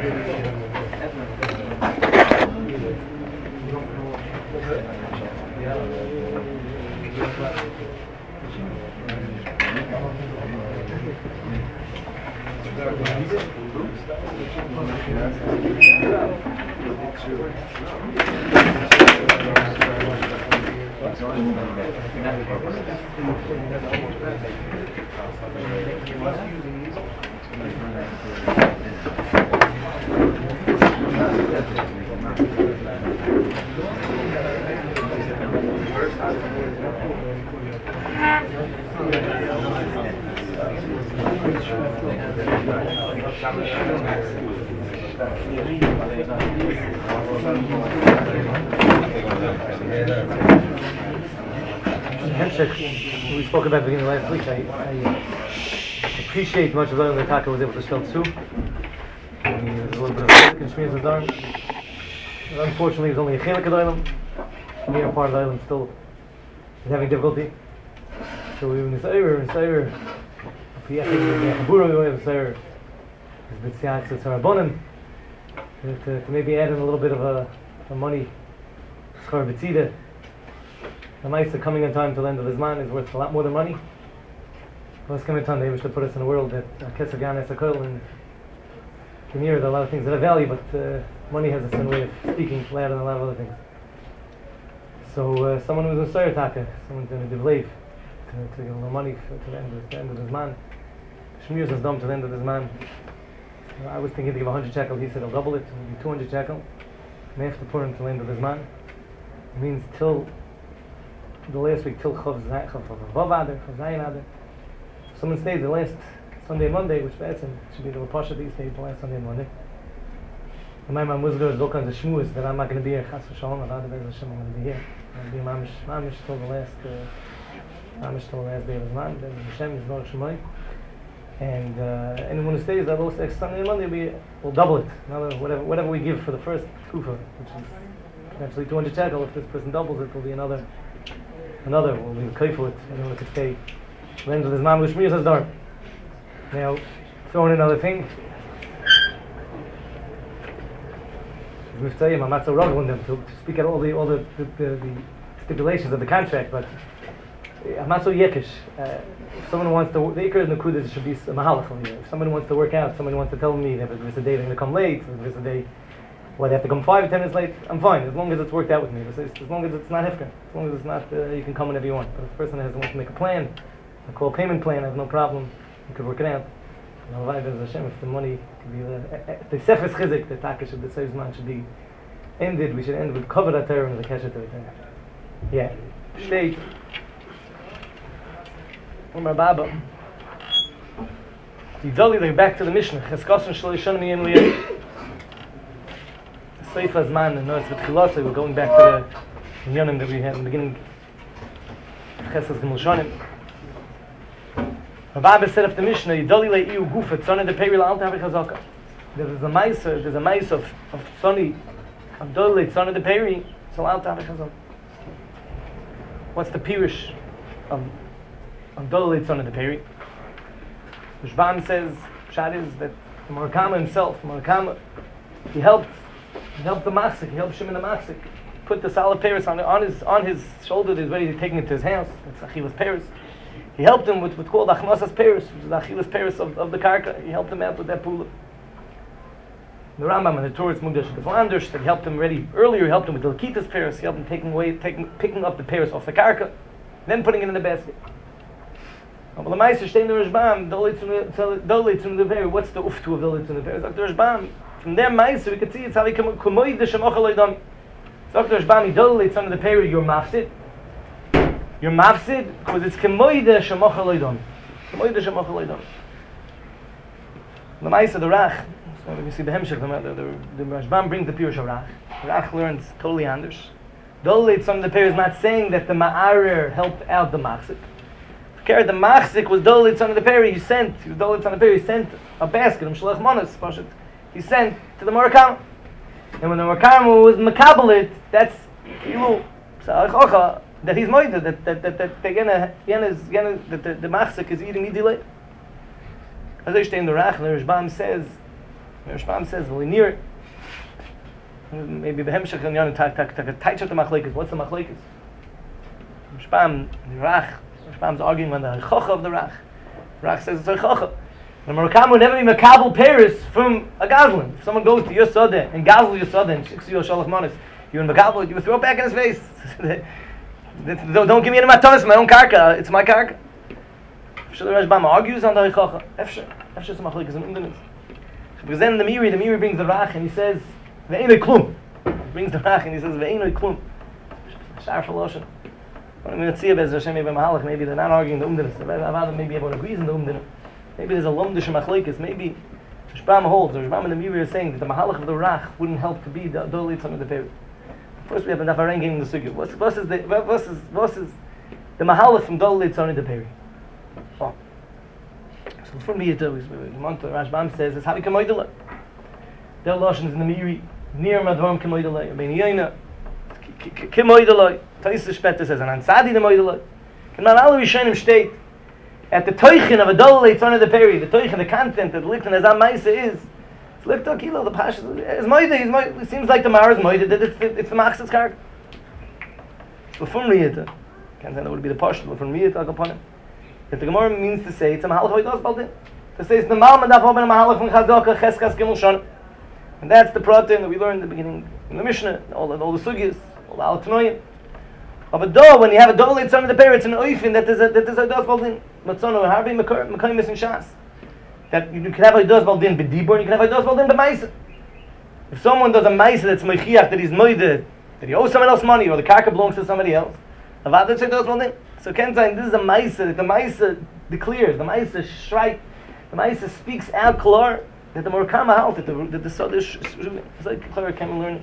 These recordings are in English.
We spoke about the beginning last week. I appreciate much of the Taka was able to spell too. There's a little bit of risk in Shmiras Hadar. Unfortunately, it's only a chelik of the island. The near part of the island still is having difficulty. So we were in this area, we have a sir, to maybe add in a little bit of a money. Schar b'tzida. The Maisa coming in time to the end of his man is worth a lot more than money. Let's come in time, they wish to put us in a world that Kesser Gan Esakol and Kemir, there are a lot of things that have value, but money has a certain way of speaking louder than a lot of other things. So someone who's in Soyer Taka, someone's in a Divlev, to give him money to the end of his man. Shmiras is dumb to the end of his man. I was thinking to give 100 shekel, he said I'll double it, it'll be 200 shekel. And I have to put him to the end of his man. It means till the last week, till Chav Zayin Adar. Someone stays the last Sunday and Monday, which should be the Rapasha these days, the last Sunday and Monday. And my mom was good, all kinds of shmuas that I'm not going to be here, Chas v'Shalom, I'm going to be here. I'll be mamish till the last day of his man, then Hashem is not Shemai. And anyone who stays that last next Sunday and Monday, we'll double it. Whatever we give for the first kufa, which is actually 200 shekel. If this person doubles it, will be another. We'll be kaifu it in order to stay. The end of his man, which Shmiras Hadar. Now, throw in another thing. I'm not so rugged on them to speak out all the stipulations of the contract, but I'm not so yekish. If someone wants to, the ikar in the kudas should be a mahalach on you. If someone wants to work out, someone wants to tell me that if there's a day they're going to come late, if there's a day they have to come 5 or 10 minutes late, I'm fine, as long as it's worked out with me. As long as it's not hefker, as long as it's not, you can come whenever you want. But if the person wants to make a plan, a call payment plan, I have no problem, you could work it out. If the money could be the sefes chizik, the taka should, the saves man should be ended, we should end with cover that term and the keshet term. Yeah. State. Umar Baba. Back to the Mishnah. Cheskosin shloishan miyem liyeh. Seifas man and notes with Chilasa, we're going back to the Yonim that we had in the beginning. Chesas Gimel Shonim. Rabbi said of the Mishnah, Yidoli le'iu gufet, Tzoni de Peri la'al tavi chazaka. There's a mice of Tzoni, of Doli, Tzoni de Peri, so la'al tavi chazaka. What's the Pirish of Doli, Tzoni de Peri? Rishban says, Pshat is that Murakama himself, he helped the Machzik, he helped Shimon the Machzik, put the Salad Paris on his shoulder, he's ready to take it to his house. That's Achilas Paris. He helped him with what's called Achmasas Paris, which is the Achilas Paris of the Karka. He helped him out with that pula. The Rambam and the Torah Mudash the Flanders that helped him earlier, he helped him with the Lakitas Paris, he helped him picking up the Paris off the Karka, then putting it in the basket. Aber the Meister stehen der Rishbam, Dolitzun the Paris, what's the uftu of Dolitzun the Paris? Dr. Rishbam, from their Meister we could see it's how he kumoid the Shemochaloidam. Dr. Rishbam, Dolitzun the Paris, you're mafsid. You're mafsid because it's kemoide shemachaloidon. Kemoide shemachaloidon. The Ma'isa the Rach. So we see the Hemshech. The Rashbam brings the Pirush of Rach. Rach learns totally anders. Dolit, some of the Pirush is not saying that the Ma'arer helped out the Machzik. The Machzik was Dolit, son of the Peri. He was Dolit, son of the Peri. He sent a basket. Shalach Monas. He sent to the Murakam. And when the Murakam was Makabalit, that's Ilu. So that he's moided, that the machzik is eating me delay. As I stay in the Rach, the Rishbam says Rashbam says, well, near it. Maybe behemshach and tight shot the machlekes. What's the machlekes? Rashbam, the Rach. Rashbam's arguing on the chocha of the Rach. Rach says it's a chocha. The Murakam would never be makabel Paris from a gazlan. If someone goes to your sodeh and gazel your sodeh and shicks you a shalach manis, you in makabel, you would throw it back in his face. Don't give me any matanis, my own karka. It's my karka. Shlomo Rashbam argues on the chocha. Efshar some machlekes and umdinis. Because then the Miri brings the Rach and he says, Ve'enoi klum. He brings the Rach and he says, Ve'enoi klum. Shar Shaloshin. I'm going to see Bez Hashem Maybe Mahalach, maybe they're not arguing the Umdinis. Maybe everyone agrees in the Umdinis. Maybe there's a Lomdish Machlekes. Maybe Rashbam holds, or Rashbam and the Miri are saying that the Mahalach of the Rach wouldn't help to be the Dolit Son of the Peri. First we have enough Arang in the Sugya. What is the Mahalach from Dolit Son of the Peri? Oh. So for me, Rashbam says, it's Havi Kamoidala. There are Lashons in the Miri, near Madvam Kamoidala, Beniyana, Kamoidala, Taisa Shpeta says, and Ansadi the Moidala. And man, all Rishonim state, at the Teuchen of a Dolit Son of the Peri, the Teuchen, the content that Licht and Azam Maisa is, it's Licht Akilo, the Pashas, it's Moida, it seems like the Mara's Moida, it's the Machzat's character. So from Riyata, can't say that would be the Pashas, but from Riyata, I'll go upon him. If the Gemara means to say it's a Mahalach Hoidos Baldin. To say it's the Malman Daf Oben a Mahalach from Chazaka Cheskas Gimel Shon. And that's the protein that we learned in the beginning in the Mishnah, all the Sugyas, all the Al-Tanoim. Of a door, when you have a door late son of the parents in an oifin, that is a Hoidos Baldin. Matzono, Harbi Mekaymis and Shas. That you can have a Hoidos Baldin B'dibur, and you can have a Hoidos Baldin B'maisa. If someone does a Maisa that's Meichiach, that he's Moide, that he owes someone else money, or the Karka belongs to somebody else, Avad that's Hoidos Baldin. So Kenzain, this is a Maisa, that the Maisa declares, the Maisa shrike, the Maisa speaks out klar, that the Murakama halt, that the Sodish, it's like Clara can learn.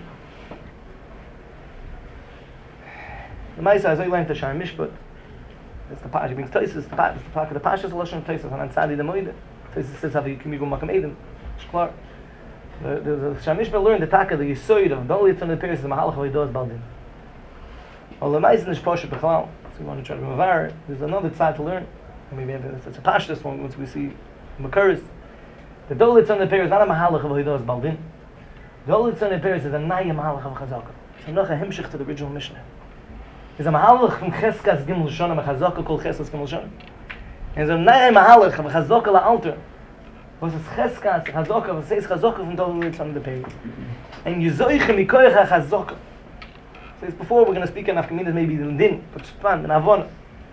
The Maisa, as I learned to Shar Mishpat, that's the Pash, he brings Taisis, the Pash of the Pashas, the Lashon of Taisis, and Ansadi the Moide. Taisis says, have you come Makam Eden? It's klar. The Shar Mishpat learned the Taka, the Yisoid of Dolit from the Paris, the Mahalach of Eidos Baldin. Well, the Maisa is Poshet Bechlau. So we want to try to Mavar. There's another side to learn. Maybe it's a Pashtas one once we see Makaris. The Dolit on the Paris is not a Mahalach of Hoidos Baldin. The Dolit on the Paris is a Naya Mahalach of Chazaka. It's not a Hemshich to the original Mishnah. It's a Mahalach from Cheskas Gimel Shon, a Chazaka called Cheskas Gimel Shon. And it's a Naya Mahalach of Chazaka La Alter. Was it's Cheskas, Chazaka, it says Chazaka from Dolit on the Paris. And Yuzoichem Mikoyach HaChazaka. So it's before we're going to speak in Afkaminas, maybe in Din, but Shpan, in Avon.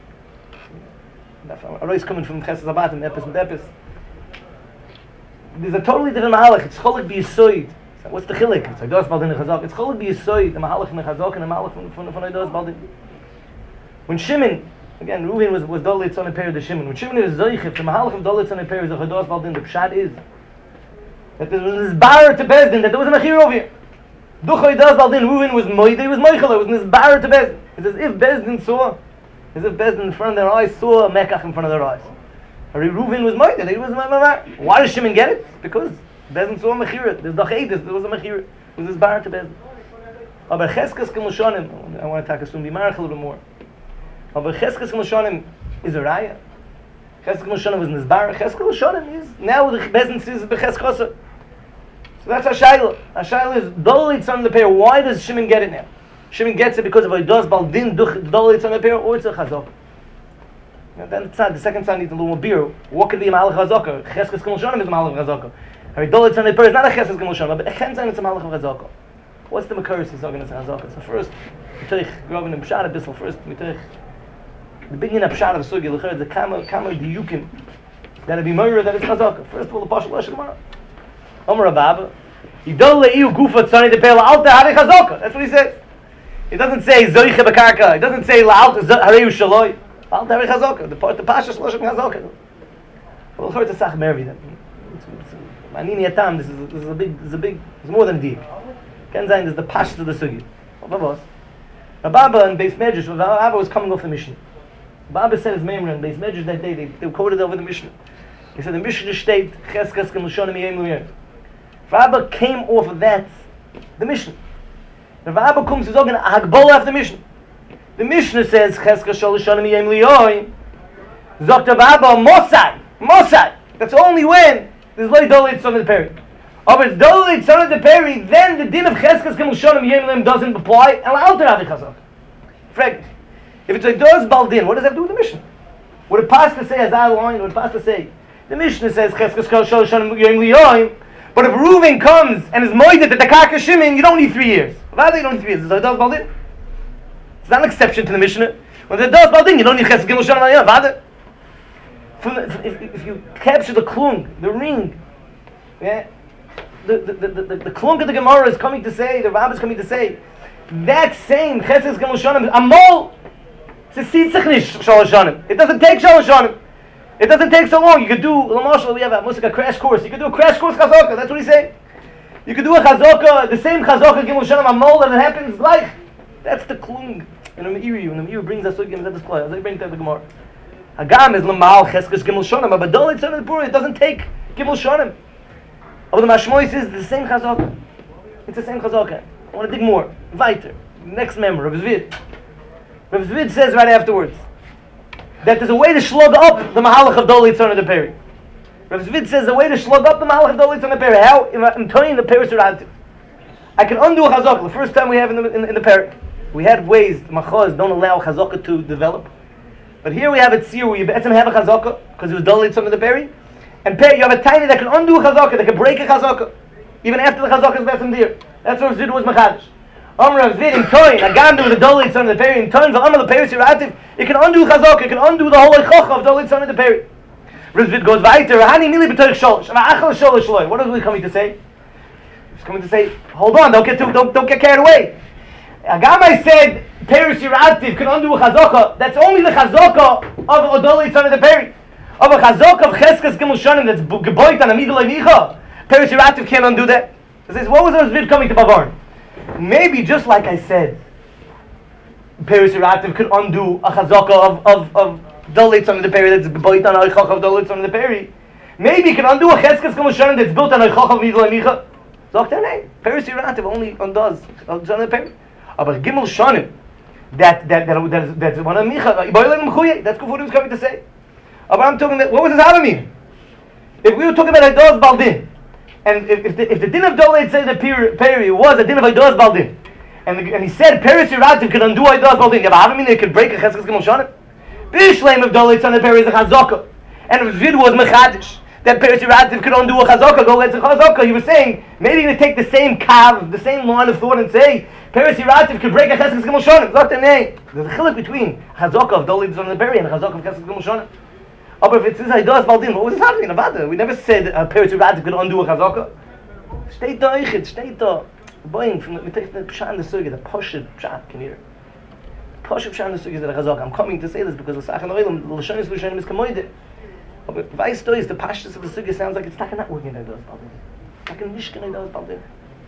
Arois coming from Chesed Zabat and Epis and Epis. There's a totally different Mahalach. It's Cholik B'Yisoid. What's the Chilik? It's Eidos Baldin and Chazak. It's Cholik B'Yisoid, the Mahalach and the Chazak, and the Mahalach from Eidos Baldin. When Shimon, again, Reuven was Dolit on the period of Shimon. When Shimon is Zoichif, the Mahalach of Dolit on the period of Eidos Baldin, the Pshat is that there was this bar to Bezdin, that there was a Mechir over here. Duchoy does Baldin, Reuven was Moide, was Moichel, it was in this bar to Bezdin. It's as if Bezdin saw, as if Bezdin in front of their eyes saw a Mekach in front of their eyes. Reuven was Moide, he was Mamar. Why does Shimon get it? Because Bezdin saw a Mechir. There's Dachedis, there was a Mechir. It was this bar to Bezdin. Aber Cheskas K'Moshonim, I want to talk to Sumbi Marach a little bit more. Aber Cheskas K'Moshonim is a Raya. Cheskas K'Moshonim was in this bar. Cheskas K'Moshonim is, now the Bezdin sees B'Cheskosa. So that's Ashayla. Ashayla is Dolit on the pair. Why does Shimon get it now? Shimon gets it because of Eidos Baldin Dolit on the pair, or it's a Chazok. Then the second side needs a little more beer. What could be a Malach Chazok? Cheskas Gimel Shonim is a Malach Chazok. I mean, Dolit on the pair is not a Cheskas Gimel Shonim, but a Chenzan it's a Malach Chazok. What's the Makaris he's talking about Chazok? So first, we take Grovin and Pshat Abyssal. First, we take the beginning of Pshat of the Sugi. The Kama Diyukim. That'd be Moira, that is Chazok. First of all, the Pashal Lashon Gemara. Omer Ababa, Yidol le'iu gufa tzani depela alta hare chazaka. That's what he says. He doesn't say zoiche bekarka. He doesn't say la'alta hareu shaloi. Alta hare chazaka. The pasha shloshim chazaka. Well, it's a sach mervi then. Manini atam. This is a big. It's more than a deep. Ken zayin is the pasha to the sugi. What was? Ababa and Beis Medrash. Ababa was coming off the Mishnah. Ababa said his memory on Beis Medrash that day. They quoted over the Mishnah. He said the Mishnah state cheskas k'mushonim yem luyer. Rabba came off of that, the Mishnah. The Rabba comes to talking Hagbola after the Mishnah. The Mishnah says, Cheska Sholishonim Yem Liyoy. Zokta Rabba Mosai. That's only when there's Loi Dolit on the period. If it's Dolly Tzana de Peri, then the din of Cheskes Gimel Shonim Yemlim doesn't apply, and Alter Havi Chazaka. Frag. If it's a Dos Baldin, what does that do with the Mishnah? Would it pass to say, as I line, would it pass to say, the Mishnah says, Cheskes Gimel Shonim Yemlim Yoim, but if Reuven comes and is moided at the Karka Shimon, you don't need 3 years. Why do you don't need 3 years? It's a Dos Baldin. It's not an exception to the Mishnah. When there's a Dos Baldin, you don't need Cheskes Gimel Shonim Yemlim. Why? If you capture the klung, the ring, yeah, the klunk of the Gemara is coming to say, the Rabbah is coming to say, that same Chesed Gimel Shonim, Amol, it doesn't take Shalosh Shonim. It doesn't take so long. You could do, Lamashal, we have a crash course. You could do a crash course Chazaka, that's what he's saying. You could do a Chazaka, the same Chazaka Gimel Shonim, Amol, and it happens like, that's the klung. And the Meiri brings us to this class, they bring that to the Gemara. Hagam is Lamal Cheskes Gimel Shonim, but Dolly Tzana de Peri, it doesn't take Gimel Shonim. But the Mashmois is the same Chazaka. It's the same Chazaka. I want to dig more. Weiter. Next member, Rav Zvid. Rav Zvid says right afterwards that there's a way to slug up the Mahalach of Dolly Tzana de Peri. Rav Zvid says the way to slug up the Mahalach of Dolly Tzana de Peri. How? I'm telling you the Peris Rativ. I can undo a Chazaka. The first time we have in the Perik. We had ways, the Machaz don't allow Chazaka to develop. But here we have a tzir where you have a Chazaka, because it was Dolly Tzana de Peri. And you have a tiny that can undo a Chazaka, that can break a Chazaka, even after the Chazaka is left in there. That's what Zvid was Machadish. Rav Zvid in Toin, Agam with the Dolly Tzana de Peri, in Toin, V'amar the Peris Yirativ, it can undo Chazaka, it can undo the whole Eichocha of Dolly Tzana de Peri. Rav Zvid goes weiter, Rahani Mili B'toich Sholosh, V'achal Sholosh Loi. What is he coming to say? He's coming to say, hold on, don't get carried away. Agam I said, Peris Yirativ can undo a Chazaka, that's only the Chazaka of Dolly Tzana de Peri. Of a Chazaka of Cheskes Gimel Shonim that's geboit on a Midul Eicha, Peris Yirativ can't undo that. He says, what was Rav Zvid coming to Bavarn? Maybe just like I said, Peris Yirativ could undo a Chazaka of Dolly Tzana de Peri that's geboit on a Eichach of Dolly Tzana de Peri. Maybe he can undo a Cheskes Gimel Shonim that's built on a Eichach of Midul Eicha. Sagt name. Peris Yirativ only undoes Tzana de Peri. But Gimel Shonim, that's one of Micha, that's what he was coming to say. But I'm talking about, what was his Hava mean? If we were talking about Eidos Baldin, and if the din of Dolei Tzana de Peri was a din of Eidos Baldin, and he said Peris Yirativ could undo Eidos Baldin, you have a Hava mean it could break a Cheskes Gimel Shonim? Bishleim of Dolei Tzana de Peri is a Chazaka, and if Zvid was Mechadish, that Peris Yirativ could undo a Chazaka, go let's a Chazaka, he was saying, maybe you're going to take the same kav, the same line of thought and say, Peris Yirativ could break a Cheskes Gimel Shonim. There's a chiluk between Chazaka of Dolei Tzana de Peri and a Chazaka of Cheskes Gimel Shonim. But if it says Eidos Baldin, what was it happening about it? We never said Peris Yirativ could undo a Chazaka. Steht da Eichit, steht da. Boing, we take the Pshat in the Sugi, the Poshet Pshat, can you hear? Poshet Pshat in the Sugi is the Chazaka. I'm coming to say this because the Sachan Oilam, the Lashonis Lashonim is Kamoide. But Weiss do is, the Pashtas of the Sugi sounds like it's not working in Eidos Baldin. It's like a Mishkan Eidos Baldin.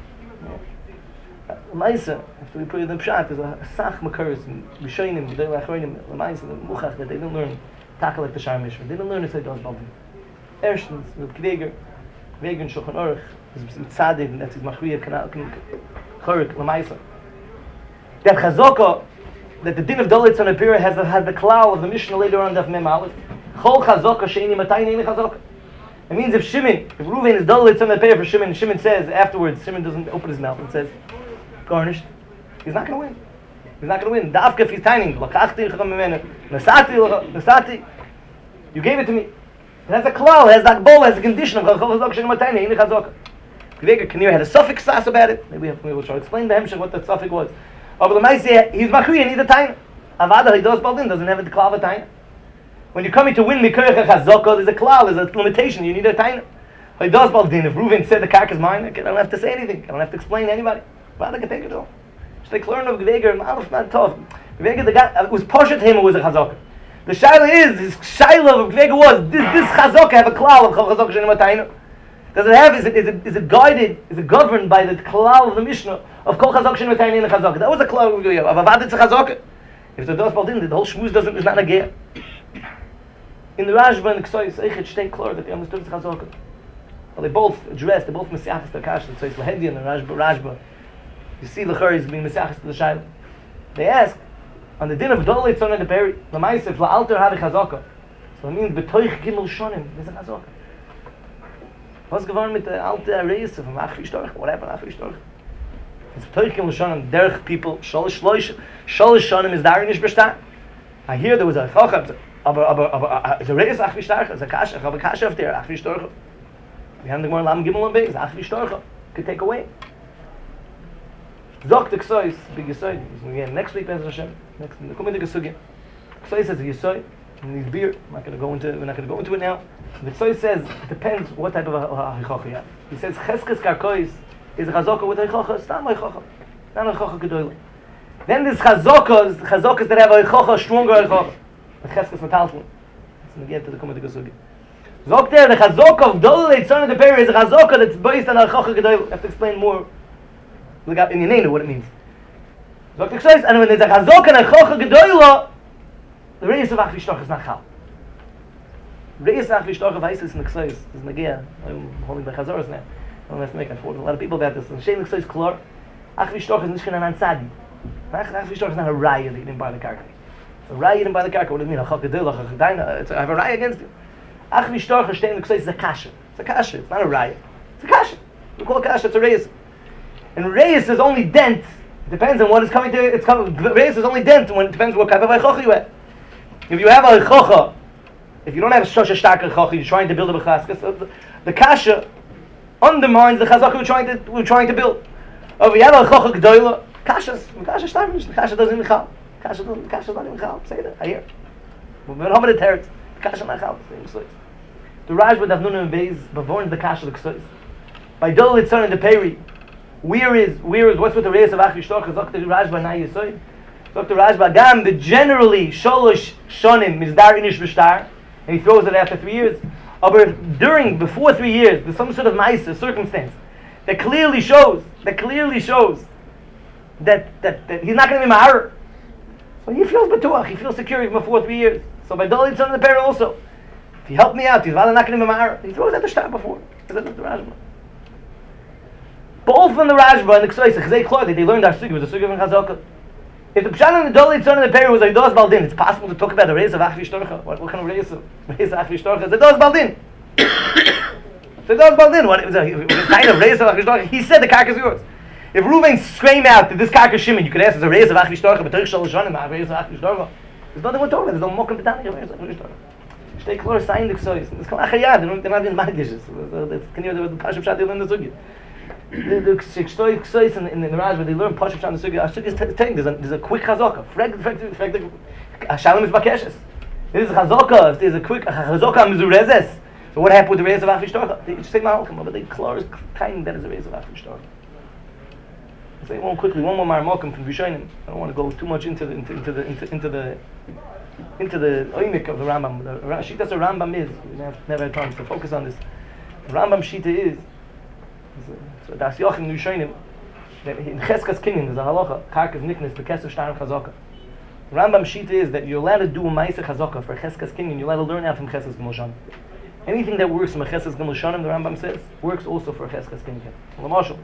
Lamaisa, after we put it in the Pshat, there's a Sach Makaris, Rishonim, the Achronim, Lamaisa, the Muchach, that they didn't learn tackle like the Shar Mishra. They didn't learn to say Eidos Baldin. Erstens, with Kveger and Shulchan Aruch, with Tzadik, and that's his Machriya, Chorik, Lamaisa. That Chazaka, that the din of Dolei Tzana de Peri has the klal of the Mishnah later on, Daf Mem Aleph. Chol Chazaka sheini matay neini Chazaka. It means if Reuven is Dolei Tzana de Peri for Shimon says afterwards, Shimon doesn't open his mouth and says, garnished, he's not going to win. He's not going to win. Dafka if he's tiny, Nasati, you gave it to me. It has a klal, it has that bowl, it has a condition of Chol Chazaka sheini matay neini Chazaka. Kvega Kanir had a suffix sas about it. Maybe we'll try to explain to him what that suffix was. But the Maisi, he's Machriya, needs a time. Avada, he does Baldin, doesn't have a klal of a time. When you're coming to win Mikoyach HaChazaka, there's a klal, there's a limitation, you need a time. He does Baldin. If Reuven said the karka is mine, I don't have to say anything. I don't have to explain to anybody. Avada can take it all. Just like learn of Gveger, not tough. Gveger, the guy, it was Poshet him who was a Chazaka. The Shaila is, his Shaila of Gveger was, this Chazaka have a klal of Chol Chazaka Shenim Atayna. Does it have, is it guided, is it governed by the klal of the Mishnah of Kol Chazak Shenim Atayna in the Chazaka? That was a klal of Avada it's a Chazaka. If it's a dos Baldin, the whole shmuz is not a gear. In the Rashba and the Ksoy Seichet stay clear that they understood it's Chazaka. Well, they both addressed, they both Mesiachas to Kash, so it's Lahedian and Rashba. You see Lachar is being Mesiachas to the Shaila. They ask, on the din of Dolei Tzana de Peri, Lamaisef La'alter Havi Chazaka. So it means B'toich Gimel Shonim, there's a Chazaka. Was geworden mit der alte Reise von Achvi Storch, whatever Achvi Storch. It's Teuchim L'Shonim, derech people, Shalish Shonim is darin nicht bestaan. I hear there was a Chochem, aber it's a Reis Achvi Storch, it's a Kasha, I have a Kasha of there, Achvi Storch. We have the Gemara Lam Gimel and Beis, Achvi Storch, could take away. Zok the Ksois, big Yesod, again, next week, Bez Hashem, next week, come in the Gesugya. Ksois says a Yesod, and these beer, we're not going to go into it now. The Ksois says, it depends what type of a Hichocha you have. He says, Cheskes Karkois is a Chazokah with a Hichocha, it's not a Hichocha. Not a Hichocha Gedoyle. Then there's Chazokas that have a Hichocha, stronger Hichocha. The Cheskes Metalton. Let's get to the Kumah Gesugya. Zok there, the Chazokah of Dolei Tzon of the Peri is a Chazokah that's based on a Hichocha Gedoyle. I have to explain more. Look up in Yenenu what it means. Zok the Ksois, and when there's a Chazokah and a Hichocha Gedoyle, the Reis of Achvi Shtoch is not Chal. Reis of Achvi Shtoch of Isis in the Ksois is Nagia. I'm holding the Chazoros now. I don't have to make a lot of people about this. And Shein the Ksois Klor, Achvi Shtoch is Nishkin Anan Tzadi. Achvi Shtoch is not a Raya that you didn't buy the Karka. It's a Raya you didn't buy the Karka. What does it mean? A Chakadil, a Chakadaina. I have a Raya against you. Achvi Shtoch is Shein the Ksois is a Kasha. It's a Kasha. It's not a Raya. It's a Kasha. We call it Kasha. It's a Reis. And Reis is only dent. Depends on what is coming to. It's coming. Reis is only dent when it depends what type of Hichocha you have. If you have a Hichocha, if you don't have such a stark Hichocha, you're trying to build a Bechaskas, the Kasha undermines the Chazaka we're trying to build. Or if you have a Hichocha G'doyla, Kasha starvish, the Kasha doesn't even chal. Kasha not even chal. Say that, I hear. We're not the teretz. The Kasha not chal. The Rajba Davnun and Beis bevorns the Kasha the Ksois. By Dol Litzon and the Peri, where is what's with the Reis of Achvi Shtoch? Zok the Rajba Na Yesoid. Dr. Rajba Gam, the generally Sholosh Shonim Mizdar Inish B'Shtar, and he throws it after 3 years. But before 3 years, there's some sort of ma'isa, circumstance that clearly shows that he's not going to be ma'ar. So he feels betuach, he feels secure even before 3 years. So by Dalit son of the parent also, if he helped me out, he's not going to be ma'ar. He throws at the shtar before. Is that Dr. Rajba? Both from the Rajba and the Ksois, they learned our sugi, was a sugi of Chazokah. If the Pshan and the Dolei Tzon of the Peri was a Dos Baldin, it's possible to talk about the Reis of Achvi Shtorcha. What kind of Reis of Achvi Shtorcha? It's a Dos Baldin. It's a Dos Baldin. What is a kind of Reis of Achvi Shtorcha? He said the karka is yours. If Reuven scream out that this karka is Shimon, you could ask, it's a Reis of Achvi Shtorcha, but Terech Shol Shonim, a Reis of Achvi Shtorcha. There's nothing we're talking about. There's no Mokum B'Tani of Reis of Achvi Shtorcha. Shtei Klor sign the Ksois. It's called Achayad. They're not even Magdishes. Can you do the Pashup Shat? They learn the Sugi. The Ksois in the Rajba, they learn Pashup Shat and the Sugi. Our Sugi is telling there's a quick Chazokah. Shalom is Bakeshes. There's a Chazokah. There's a quick Chazokah Mizurezes. So what happened with the Reis of Achvi Shtorcha? They just say Malcolm, but the Klor is kind that is the Reis of Achvi Shtorcha. I'll say one more Marmokim from Rishonim. I don't want to go too much into the oimik of the Rambam. The Shita a Rambam is. We never had time to focus on this. The Rambam Shita is. So Das Yochim Rishonim. In Cheskas Kinyan there's a halacha. Karkas Niknes Bekesser Shtar Chazaka. Rambam Shita is that you're allowed to do a Ma'aser Chazaka for Cheskas Kinyan. You're allowed to learn out from Cheskas Gimel Shanim. Anything that works from a Cheskas Gimel Shanim, the Rambam says, works also for a Cheskas Kinyan. L'mashal,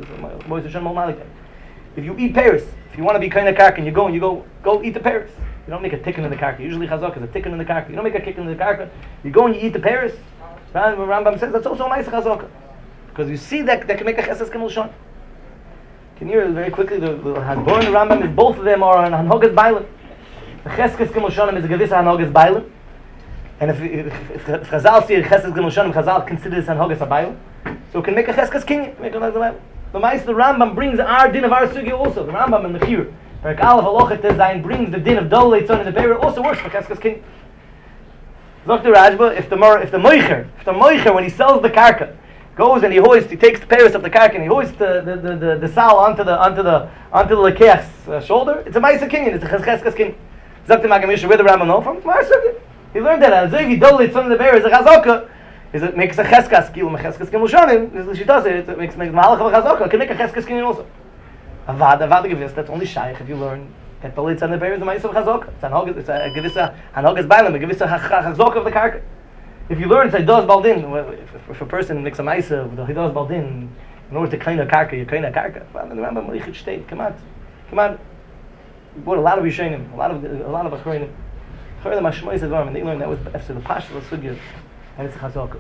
if you eat pears, if you want to be kind of karka, and you go eat the pears. You don't make a tikkun in the karka. Usually chazaka is a tikkun in the karka. You don't make a tikkun in the karka. You go and you eat the pears. Rambam says that's also a nice chazaka, because you see that can make a chesed Gimel Shanim. Can you hear very quickly? The Hasbor and the Rambam is both of them are on Hanhogas Bailim. The chesed Gimel Shanim is a gewisse Hanhogas Bailim. And if Chazal see a Chesed Gimel Shanim, Chazal considers Hanhogas Bailim. So it can make a Cheskas Kinyan. The Rambam brings our din of our sugi also. The Rambam in Mechir, Perek Aleph Halochet Tezayin, brings the din of Dolei Tzon in the Beir. Also works for Cheskas Kinyan. Dr. Rajba, if the moicher when he sells the karka, goes and he takes the paris of the karka and he hoists the sal onto the lekech's shoulder, it's a Ma'aser Kinyan. It's a Cheskas Kinyan. Dr. Magamisha, where the Rambam know from? From our sugi. He learned that Azevi Dolei Tzon in the Beir is a Chazaka. It makes a cheskas kil, a cheskas Gimel Shanim. She does it. It makes mahalach of a chazaka. It can make a cheskas kinyan also. Avad gewiss. That's only shaykh if you learn that the litzan the bear is a ma'aser of chazaka. It's a gewisse hanhogas bailam, a gewisse chazaka of the karka. If you learn, it's a dos baldin. If a person makes a ma'aser of the dos baldin in order to clean a karka, you clean a karka. Well, the Rambam Malichit state. Come on. We brought a lot of Rishonim, a lot of Achronim. Achronim Hashmois Advarim, and they learned that was after the Pasha of Sugya. And it's a chazaka.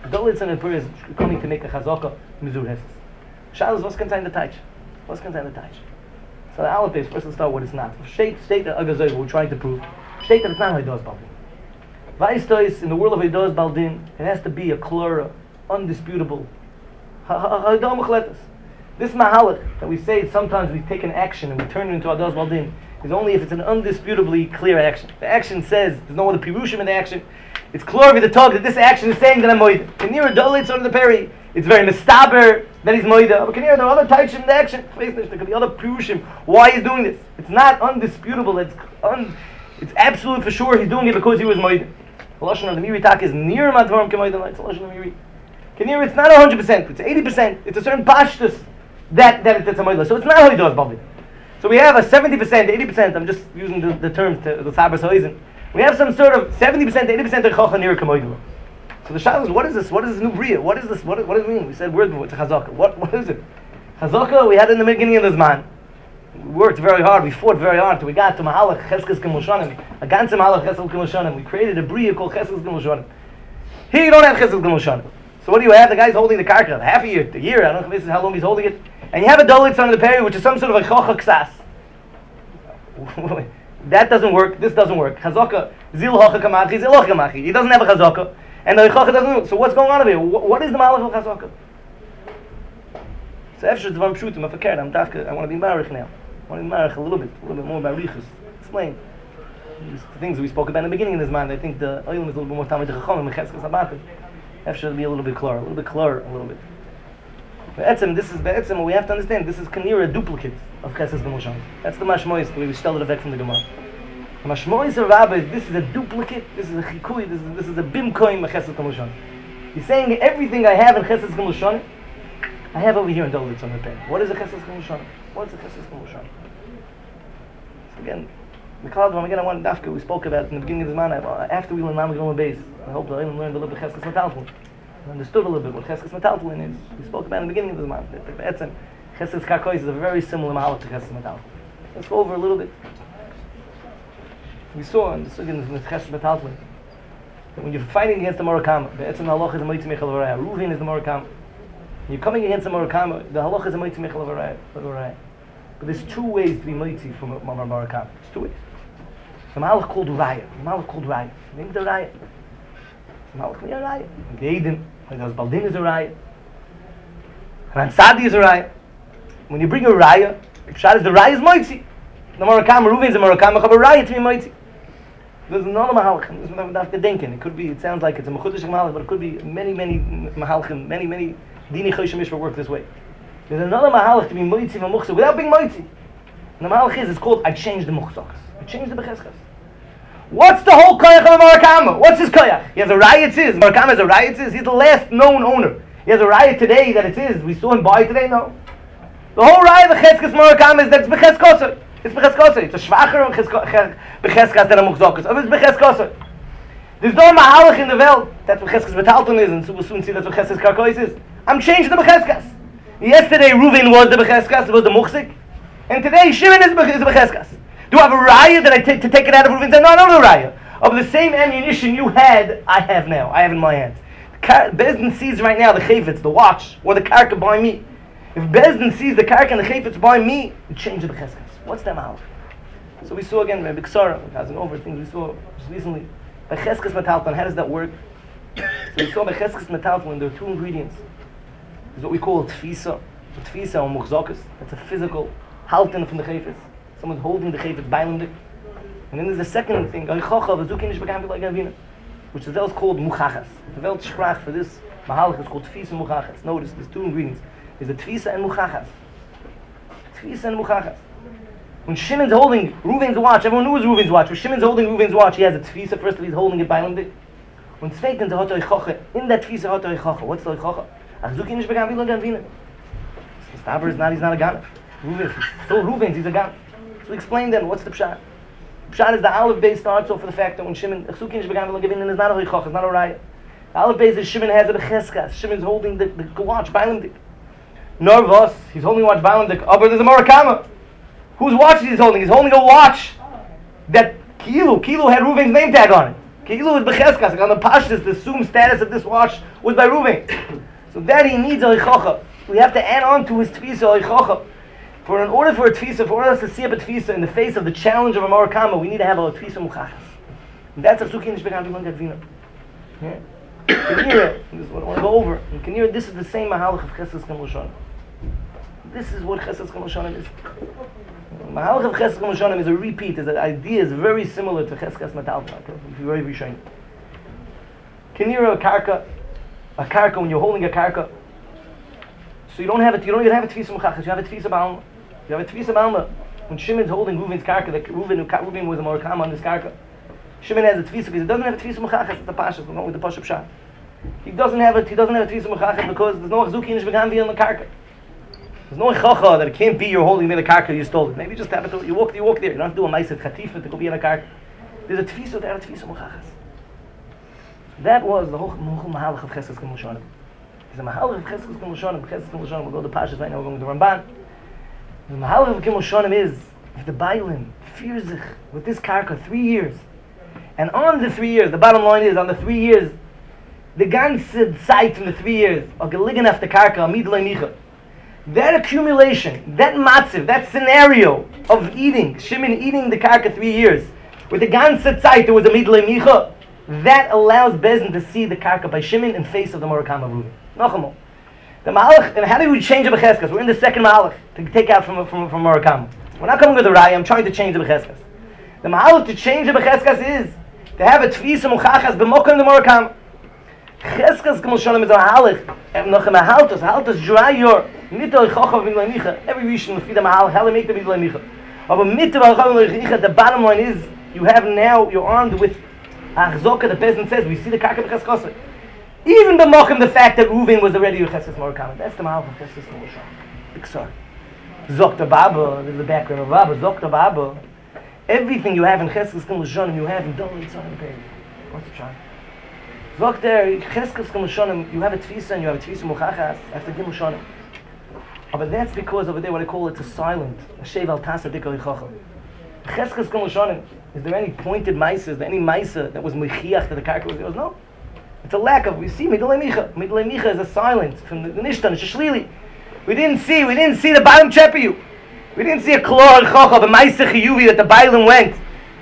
Dolitz Son of the Peri is coming to make a chazaka mizur heses. Shalos, what's contained the taich? What's contained the taich? So the Aleph is, first let's start what it's not. State that Agazoy, we're trying to prove. State that it's not Haidos Baldin. Vaistois, in the world of Haidos Baldin, it has to be a klura, undisputable. Haidos Mukhletas. This mahalach that we say sometimes we take an action and we turn it into Haidos Baldin is only if it's an undisputably clear action. The action says, there's no other pirushim in the action. It's clear with the talk that this action is saying that I'm moed. Kenira Dolitz Son of the Peri. It's very mistaber that he's moida. But there are other types in the action. There could be other pirushim why he's doing this. It's not undisputable. It's absolute for sure he's doing it because he was moida. The lashon of the Miri Tak is near madvarim kemoida. It's the lashon of the Miri. Kenir, it's not 100%. It's 80%. It's a certain pashtus that it's a moida. So it's not how he does Bobby. So we have a 70%, 80%. I'm just using the terms to the saber soizen. We have some sort of 70%, 80% of chocha near kemoida. So the shayla is, what is this? What is this new bria? What is this? What does it mean? We said words before. It's a chazaka. What is it? Chazaka we had in the beginning of this man. We worked very hard. We fought very hard till we got to mahalach cheskes gemoshanim. A ganze mahalach cheskes gemoshanim. We created a bria called cheskes gemoshanim. Here you don't have cheskes gemoshanim. So what do you have? The guy's holding the karka half a year. I don't know if this is how long he's holding it. And you have a Dolitz Son of the Peri, which is some sort of a chocha ksas. That doesn't work. This doesn't work. Chazaka zil hocha kamachi zil hocha kamachi. He doesn't have a chazaka. And the Chocha doesn't know. So what's going on over here? What is the Malach of Chazaka? So after the Dvarim Pshutim, I want to be Marich now. I want to be Marich a little bit more about Riches. Explain. The things we spoke about in the beginning of this man, I think the Olim is a little bit more Talmud Chacham and Cheskes Habatim. After it'll be a little bit clearer, a little bit. This is Be'etzem, what we have to understand, this is Kanira, a duplicate of Cheskes Gemoshan. That's the Mashmois, the way we stelled it back from the Gemara. Mashmois of Rabbi, this is a duplicate, this is a chikui, this is a bimkoim of Chesed Gemoshan. He's saying everything I have in Chesed Gemoshan, I have over here in Dolitz Son of the Peri. What is a Chesed Gemoshan? What's a Chesed Gemoshan? So again, I want Dafka, we spoke about it in the beginning of the man, after we learned Mamad Gomel Beis. I hope that I learned a little bit Cheskes Metaltlin. I understood a little bit what Cheskes Metaltlin is. We spoke about it in the beginning of the man. Cheskes Karkois is a very similar mahalach to Cheskes Metaltlin. Let's go over a little bit. We saw in the Sugin of Chesed Metaltlin that when you're fighting against the Murakama, the Etzem Halach is a Moitzi Mechel Varaya. Ruvin is the Murakama. When you're coming against the Murakama, the Halach is a Moitzi Mechel Varaya. But there's two ways to be Moitzi from Murakama. There's two ways. There's a Malach called Raya. Name the Raya. The Malach called Raya. The Eden, Haidos Baldin is a Raya. Ransadi is a Raya. When you bring a Raya, the Raya is Moitzi. The Murakama, Reuven is a Murakama, have a riot to be mighty. There's another Mahalchim, there's another Dafka Denken. It sounds like it's a Mechudish Mahalch, but it could be many Mahalchim, many Dini Choshim Mishra work this way. There's another Mahalch to be mighty and Muchsa without being mighty. And the Mahalch it's called, I changed the Muchsachs. I changed the Becheskas. What's the whole Koyach of the Murakama? What's his Koyach? He has a riot is. Murakama has a riot is. He's the last known owner. He has a riot today that it is. We saw him buy today, no. The whole riot of the Cheskes Murakama is that it's Becheskosah. It's Becheskosah. It's a schwacher Becheskas than a Muchzokos. But it's Becheskosah. There's no Mahalach in the world. That's what Cheskes Metalton is, and so we'll soon see that's what Cheskes Karkois is. I'm changing the Becheskas. Yesterday Reuven was the Becheskas, it was the Muchzik. And today Shimon is the Becheskas. Do I have a raya that I take to take it out of Reuven? No, I don't have a raya. Of the same ammunition you had, I have now. I have in my hands. Bezdin sees right now the chayfetz, the watch, or the karka by me. If Bezdin sees the karka and the chayfetz by me, it changes the Becheskas. What's that Mahalach? So we saw again, Rabbi Ksara, it hasn't over things we saw just recently. Becheskes Metalton, how does that work? So we saw Becheskes Metalton, there are two ingredients. There's what we call Tfisa. Tfisa or Muchzokos. That's a physical halten from the chayfetz. Someone's holding the chayfetz, bailing it. And then there's the second thing, which the Welt called Muchachas. The Welt sprach for this Mahalach is called Tfisa and Muchachas. Notice, there's two ingredients. There's the Tfisa and Muchachas. Tfisa and Muchachas. When Shimon's holding Reuven's watch, everyone knew it was Reuven's watch. When Shimon's holding Reuven's watch, he has a tfisa. First, he's holding it by him. When Zweitens, the hot oichoche. In that tfisa, hot oichoche. What's the oichoche? Achzuki nish began vila gan vina. Staber is not. He's not a ganef. Reuven, still Reuven's. He's a ganef. So explain then. What's the pshat? Pshat is the Aleph base starts off with the fact that when Shimon achzuki nish began vila gan vina is not a oichoche. It's not a raya. The Aleph base is Shimon has a becheskas. Shimon's holding the watch by him. Nervous. He's holding watch by him. Oh, but there's a Murakama. Whose watch is he holding? He's holding a watch that Kilu had Reuven's name tag on it. Ki'ilu was b'cheskas. On the pashtus, the assumed status of this watch was by Reuven. So that he needs a oichocha. We have to add on to his tfisa oichocha. In order for a tfisa, for us to see up a tfisa in the face of the challenge of a Marakama, we need to have a tfisa muchachas. And that's a suki in the Shbegan B'Lon Gadvina. Yeah. This is what I want to go over. And can you hear, this is the same mahalach of Chesed Chemul Shonim. This is what Chesed Chemul Shonim is. Mahalach of Chesed Chemul Shonim is a repeat. Is an idea is very similar to Cheskas Metalta. If you're very shiny. Can you hear a karka when you're holding a karka? So you don't have it. You don't even have a tfisa muchachas. You have a tfisa ba'alma. You have a tfisa ba'alma. When Shimon's holding Reuven's karka, that Reuven was a Marakam on this karka. Shimon has a tfisa because he doesn't have a tfisa muchachas. It's the pashas. We're going with the pashup shah. He doesn't have it. He doesn't have a tfisa muchachas because there's no azuki in shbegamvi on the karka. There's no chacha that it can't be you're holding in the karka. You stole it. Maybe you just have it. You walk there. You don't have to do a ma'aseh chatifa to go be in a karka. There's a tfisa there. A tfisa muchachas. That was the whole mahalach of Chesed Chemul Shonim. It's a mahalach of Chesed Chemul Shonim. Chesed Chemul Shonim. We'll go to Pashas right now. We're going to Ramban. The mahalach of Chemul Shonim is if the Bailim fears with this karka 3 years, and on the 3 years, the bottom line is on the 3 years, the ganze Zeit in the 3 years are gelegen after karka amidlei micha. That accumulation, that matziv, that scenario of eating Shimon eating the karka 3 years, with the ganze Zeit there was a midlei micha. That allows Bezin to see the karka by Shimon in face of the Marakam of Reuven. Nachamol. The Mahalach, and how do we change the Becheskas? We're in the second Mahalach to take out from Marakam. We're not coming with the Raya, I'm trying to change the Becheskas. The Mahalach to change the Becheskas is to have a Tfisa Muchachas b'mokim the Marakam. Cheskas Chemul Shonim is a Mahalach. Nachem Haltos dry your Mito Chochav Midlei Micha. Every Rishon will feed the Mahalach, how to make the Midlei Micha. But Mito Chochav Midlei Micha, the bottom line is, you have now, you're armed with Achzoka, the peasant says, we see the karka b'cheskosah. Even b'mokim the fact that Reuven was already a Chesed Marakam. That's the mahal of Chesed Chemul Shonim. Big sorry. Zokta Baba, this is the background of Baba. Zokta Baba, everything you have in Chesed Chemul Shonim, you have in Dolei Tzon Pei. What's the try? Zokta, Chesed Chemul Shonim, you have a tfisa and you have a tfisa muchachas after Gimul Shonim. But that's because over there, what I call it's a silent, a sheval tasa dikol yichachal. Chesed Chemul Shonim. Is there any pointed ma'isa? Is there any ma'isa that was mechiach that the karka was? There was no. It's a lack of. We see midlei micha. Midlei micha is a silence from the nishtan. It's a shlili. We didn't see the bottom chepiu. We didn't see a klor chochav, a ma'isa chiyuvi that the bailim went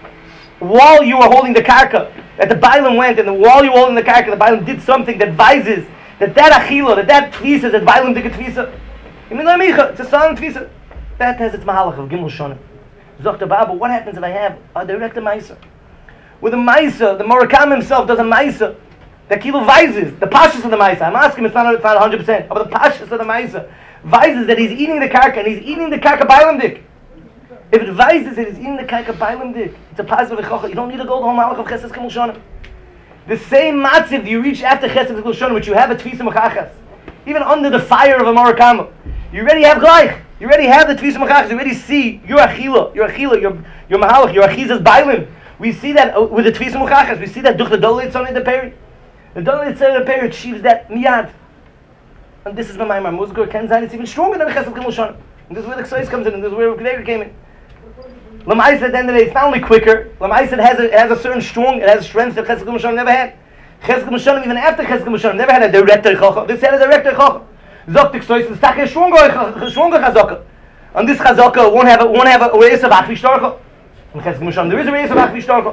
while you were holding the karka. That the bailim went and while you were holding the karka, the bailim did something that vises that achila, that tvisa, that bailim did a tvisa. In midlei micha, it's a silent tvisa. That has its mahalach of gimel shonim. Zokta Baba, what happens if I have a direct Maisa? With a Maisa, the Marakam himself does a Maisa that kilo vises, the Pashas of the Maisa. I'm asking, it's not 100%, but the Pashas of the Maisa vises that he's eating the karka, and he's eating the karka bailamdik. If it vises that he's eating the karka bailamdik, it's a positive echocha. You don't need to go to home of Chesed Chemul Shonim. The same matziv you reach after Chesed Chemul Shonim, which you have a Tfisa Mechachas, even under the fire of a Marakam, you already have gleich. You already have the Tfisa Mechachas. You already see your achila, your mahalach, your achizas bailim. We see that with the Tfisa Mechachas. We see that duch the Dolei Tzon the Peri. The Dolei Tzon the Peri achieves that miyad. And this is my Musgur Ken Zayin. It's even stronger than the Chesed Chemul Shonim. And this is where the Ksais comes in. And this is where Gvega came in. Lamais at the end of the day, it's not only quicker. Lamais it has a certain strength that Chesed Chemul Shonim never had. Chesed Chemul Shonim, even after Chesed Chemul Shonim, never had a direct Chocha. This had a direct Chocha. Zoktik Ksais is a stronger Chazaka. And this Chazaka won't have a reis of Achvi Shtorcha. In Chesed Chemul Shonim, there is a reis of Achvi Shtorcha.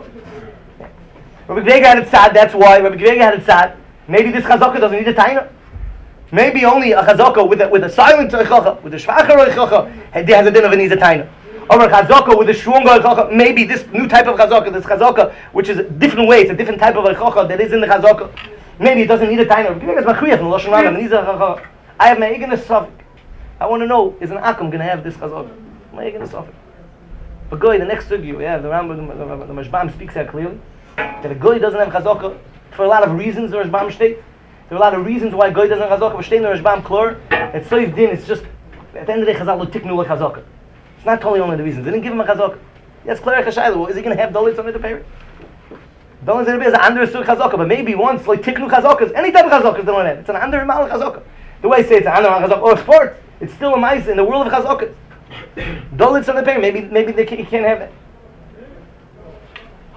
Rabbi Gvega had it sad. That's why Rabbi Gvega had it sad. Maybe this Chazaka doesn't need a taina. Maybe only a Chazaka with a silent Chocha, with a Shvacher Chocha, has a din of a needs a taina. Or a Chazaka with a stronger Chocha. Maybe this new type of Chazaka, this Chazaka, which is a different way, it's a different type of Chocha that is in the Chazaka. Maybe it doesn't need a taina. Rabbi Gvega is Machriach in Lashon Rambam. Needs a Chocha. I have my eigenes suffix. I want to know, is an Akum going to have this Chazaka? My eigenes suffix. But Goy, the next sugi, yeah, the Rambam, the Mashbam speaks out clearly that a Goy doesn't have Chazaka for a lot of reasons. The Rashbam state there are a lot of reasons why Goy doesn't have Chazaka. But state in the Rashbam klor, it's so din. It's just at the end of the day, Chazal tiknu like Chazaka. It's not totally only the reasons. They didn't give him a Chazaka. Yes, clear Chashayla. Is he going to have Dolitz on the period? Dolitz on the is an under sur Chazaka, but maybe once like tiknu Chazakas, any type of Chazakas they don't have. It's an under mal Chazaka. The way I say it's an under Chazaka or sport, it's still a mice in the world of Chazakas. Dolitz on the period. Maybe he can't have that.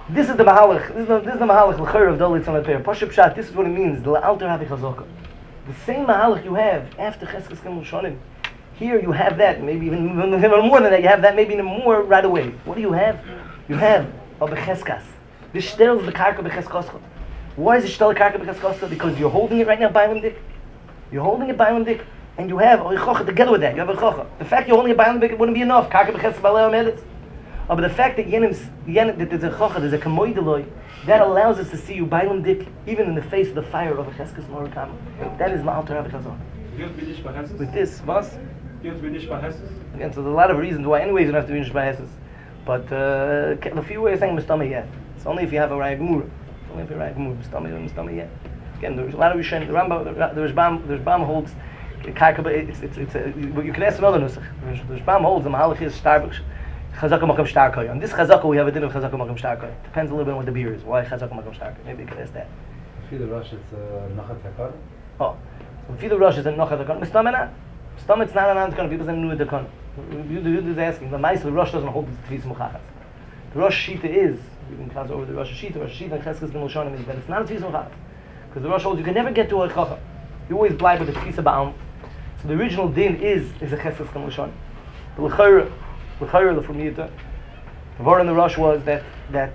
This is the mahalach. This is the mahalach l'chayr of Dalit Tzon Peir. Pashup Pshat. This is what it means. L'alter havi chazaka. The same mahalach you have after Cheskes Gimel Shonim. Here you have that. Maybe even more than that. You have that. Maybe even more right away. What do you have? You have a becheskas. This shtels the karka becheskoscha. Why is it shtel the karka becheskoscha? Because you're holding it right now by dik. You're holding it by dik, and you have oichocha together with that. You have oichocha. The fact you're holding it by dik, it wouldn't be enough. Karka becheskos balei omedet. But the fact that that there's a chocha, there's a kamoideloi, that allows us to see you bailam dik, even in the face of the fire of a cheskes morakam. That is ma'al Torah v'chazon. With this, was? Again, so there's a lot of reasons why. Anyways, you don't have to be nish b'heses. But the few ways saying mistama yet. It's only if you have a raya gemura. It's only if you have a raya gemura. Mistama yet. Again, there's a lot of Rishonim. The Rambam holds. You can ask another nusach. The Rambam holds the mahalach is starbucks. Chazaka makam shtarkoy. On this chazaka we have a din of chazaka makam shtarkoy. Depends a little bit on what the beer is. Why chazaka makam shtarkoy? Maybe you can ask that. Feel the rush it's nachat hakar. Oh, so feel the rush is a nachat hakar. Mistamena. Stam it's not an antkon. People say nu the kon. You is asking. The ma'aseh rush doesn't hold the tefis muchachas. The rush shita is. You can pass over the rush shita. Rush shita and cheskes gimel shonim is, but it's not a tefis muchachas. Because the rush holds you can never get to a chacha. You always blind with the tefisa ba'am. So the original din is a cheskes gimel shonim. The l'chayra. The word in the rush was that the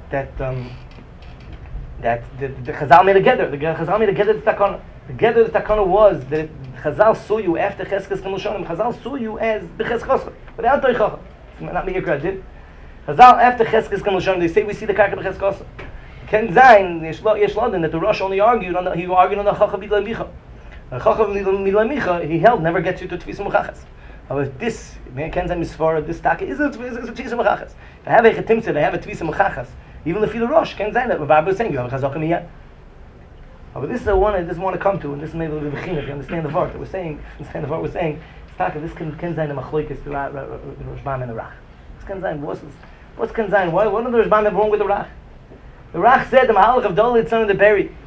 Chazal made a gather. The Chazal made a gather to takana. The gather to takana was that Chazal saw you after Cheskes Gimel Shonim. Chazal saw you as b'Cheskos, without Toichacha. Not me did. Chazal after Cheskes Gimel Shonim, they say we see the karka b'Cheskos. Ken Zayin Yesh London that the rush only argued on the Chacha B'Ilay Micha. The Chacha B'Ilay Micha he held never gets you to Tfis Muchachas. However, this man can say misfar. This taka is a tvisa mechachas. If I have a chetimtze, I have a tvisa mechachas. Even the fila rosh can say that. But Bible is saying you have a chazaka miyad. But this is the one I just want to come to, and this is maybe the bechin. If you understand the vart that we're saying, we're saying taka. This can say the machloikis the Rashbam and the Rach. This can say what's can say? What are the Rashbam wrong with the Rach? The Rach said the mahalach of Dalit Tzon the Peri.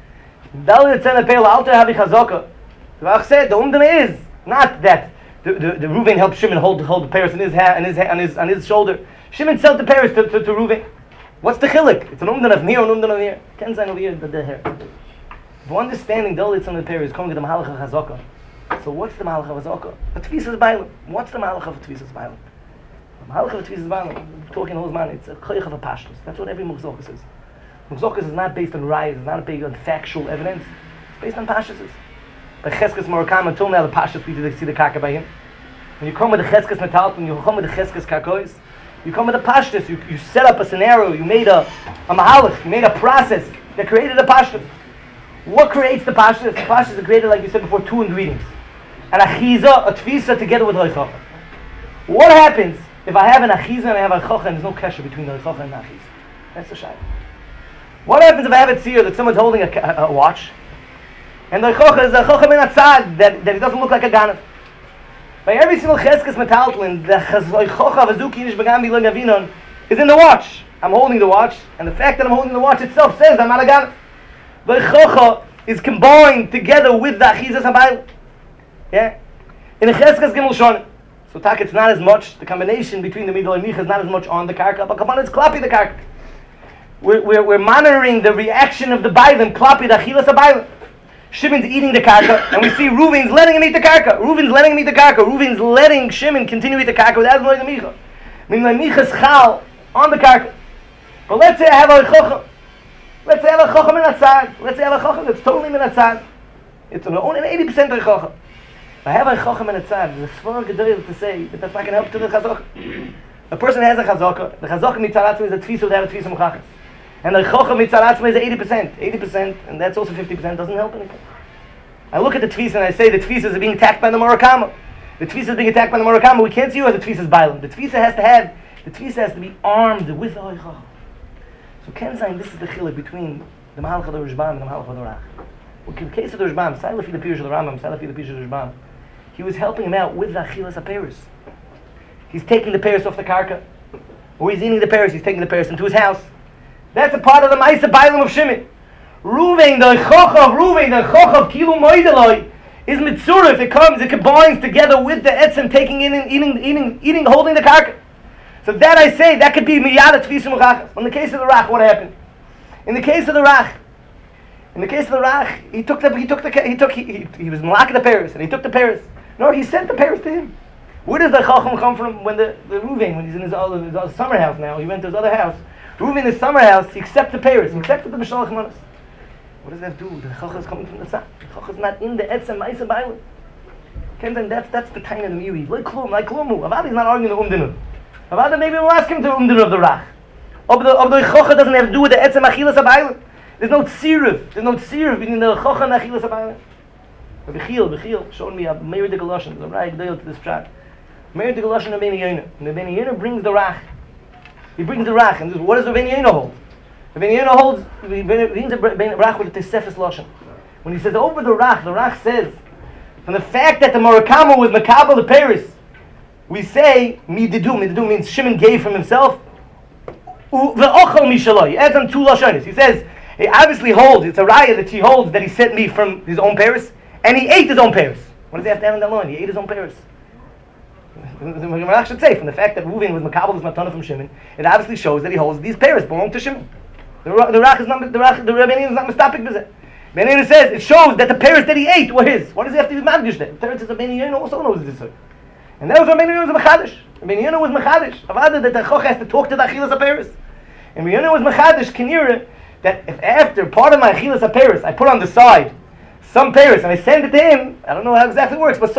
Dalit Tzon the Peri alter havi chazaka. The Rach said the umdana is not that. The Reuven helped Shimon hold the Paris in his hand, on his shoulder. Shimon sent the Paris to Reuven. What's the chilik? It's an umdan of near, an umdan of near. Ken zayin over here, the hair. For understanding the Dalit Tzon the Paris, coming to the mahalach of chazaka. So what's the mahalach of chazaka? A tfisas bailam. What's the mahalach of tfisas bailam? The mahalach of tfisas bailam. We're talking all man. It's a koyach of a pashtus. That's what every muchzokas is. Muchzokas is not based on rayas. It's not based on factual evidence. It's based on pashtus. By Cheskes Morakam, until now the Pashas we see the karka by him. When you come with the Cheskes Metal, when you come with the Cheskes Karkois, you come with the Pashtas, you set up a scenario, you made a mahalach, you made a process that created a Pashtas. What creates the Pashtas? The Pashtas are created, like you said before, two ingredients. An achiza, a tfisa together with a chocha. What happens if I have an achiza and I have a chocha and there's no kesher between the chocha and the achiza? That's the shayla. What happens if I have a tzir that someone's holding a watch? And the chocha is a chocha min atzad that it doesn't look like a ganav. By every single cheskes metaltlin, the chocha v'zuki nish begam b'lo gavinon is in the watch. I'm holding the watch, and the fact that I'm holding the watch itself says I'm not a ganav. The chocha is combined together with the achizas habayil. Yeah, in the cheskes gimel shonim. So tak it's not as much. The combination between the middle and micha is not as much on the karka, but kapan it's klapi the karka. We're monitoring the reaction of the bailim klapi the achilas habayil. Shimon's eating the karka, and we see Reuven's letting him eat the karka. Reuven's letting Shimon continue to eat the karka without knowing the micha. Meaning the micha's chal on the karka. But let's say I have a chocha. Let's say I have a chocha min atzad. Let's say I have a chocha that's totally min atzad. It's only 80% of the chocha. If I have a chocha min atzad, there's a svara gedoyel to say that that's not going to help to the chazaka. A person has a chazaka. The chazaka mitzalatzim is a tfisa without a tfisa muchachas. And the chocha mitzalatzma is 80%, and that's also 50%, doesn't help anything. I look at the tfisa and I say the tfisa is being attacked by the Murakama. The tfisa is being attacked by the Murakama. We can't see you as the tfisa is bailam. The tfisa has to be armed with the oicha. So Ken Zayin, this is the chiluk between the mahalach of the Rashbam and the mahalach of the Rach. In the case of the Rashbam, Sailafi the Pirush of the Rambam, Sailafi the Pirush of the Rashbam, he was helping him out with the achilas haperis. He's taking the peris off the karka, or he's eating the peris. He's taking the peris into his house. That's a part of the Ma'aseh Bailam of Shimon. Reuven, the choch of Kilu Moideloi, is mitzurif. It combines together with the etzem taking in and eating, holding the karka. So that I say, that could be miyad tfisa muchachas. In the case of the rach, what happened? In the case of the rach, he was malak the Paris, and he took the Paris. No, he sent the Paris to him. Where does the chacham come from? When the Reuven, when he's in his other summer house now, he went to his other house. Reuven in his summer house, he accepted the Paris, he accepted the Mishalach Manos. What does that do? The chacham is coming from the side. The chacham is not in the etzem ma'isa b'ayla. That's the time of the miwi. Like klumu. Avad is not arguing the umdinu. Avad maybe we'll ask him to umdinu of the rach. Of the chacham doesn't have to do with the etzem achilas b'ayla. There's no tziruf between the chacham and achilas b'ayla. Bechil showed me a Meir de Galoshen. I'm right to this chat. Meir de Galoshen and Beni Yonah. And the Beni Yonah brings the rach. He brings the rach. And what does the Beni Yonah hold? The Beni Yonah holds, he brings the rach with the Tesefes Loshen. When he says over the rach says, from the fact that the Murakama was Makabal the Paris, we say, Mididu means Shimon gave from himself. Ve'ochel mishaloi. He adds on two Loshonis. He says, he obviously holds, it's a raya that he holds that he sent me from his own Paris, and he ate his own Paris. What does he have to have in that line? He ate his own Paris. The Gemara should say, from the fact that Reuven was Makabal his Matana from Shimon, it obviously shows that he holds these Paris belong to Shimon. The Rach is not, the Rebbeinu is not mistapik b'zeh. Rebbeinu says it shows that the Paris that he ate were his. What does he have to be madgish then? The Rebbeinu also knows this. And that was Rebbeinu was mechadish. Rebbeinu was mechadish. Avada that the Choch has to talk to the Achilas HaParis. And Rebbeinu was mechadish kinira that if after part of my Achilas HaParis I put on the side some Paris and I send it to him, I don't know how exactly it works, but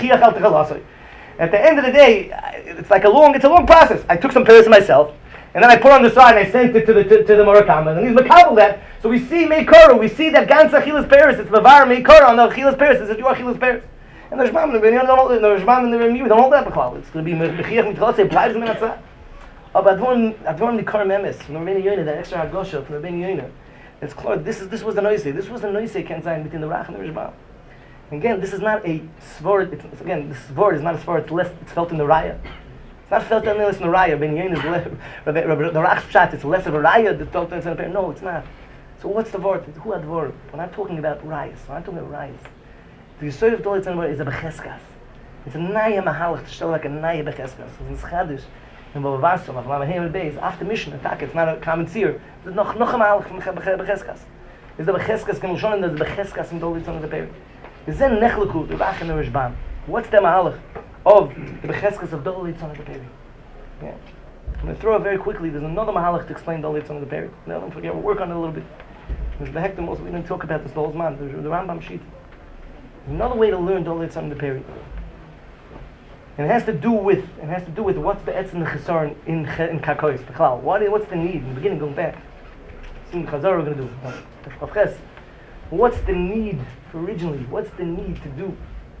at the end of the day, it's a long process. I took some Paris myself, and then I put on the side and I sent it to the Murakama, and he's makabel that. So we see Meikara, we see that Gans Achilas Paris, it's Mavar Meikara on the Achilas Paris, it's your Achilas Paris. And the Rishbam and the Rishbam and the Remi, we don't hold that B'klal. It's going to be Mechiach Mitchal, say, Plaiz Minatzah. But Advorn Nikar Memes, from the Rebbeinu Yonah, that extra Hagosha, from the Rebbeinu Yonah, it's clear, this was the noise. This was the noise Ken Zayin between the Rach and the Rishbam. Again, this is not a svor. Again, this svor is not a svor. It's felt in the raya. It's not felt in the raya. Ben Yain is the Rach's pshat. It's less of a raya that felt in the pair. No, it's not. So what's the vort? Who had vort? We're not talking about rayas. We're not talking about rayas. The yesod of Dolit is a becheskas. It's a naya mahalach to show like a naya becheskas. It's chadish. And Bava Basra, Machlam Beis, after mission attack. It's not a common seer. There's noch a mahalach from becheskas. It's the becheskas gemul shonen. There's the becheskas in Dolit on the pair. Is then nechleku the Rach and the Rishbam. What's the mahalach of the becheskas of Dol Litzon of the Peri? Yeah, I'm going to throw it very quickly. There's another mahalach to explain Dol Litzon of the Peri. No, don't forget. We'll work on it a little bit. There's the hektim also. We didn't talk about this the whole man. The Rambam sheet. Another way to learn Dol Litzon of the Peri. And it has to do with what's the etz and the chesar in kakois. What's the need in the beginning? Going back. See the chazar we're going to do. What's the need originally? What's the need to do?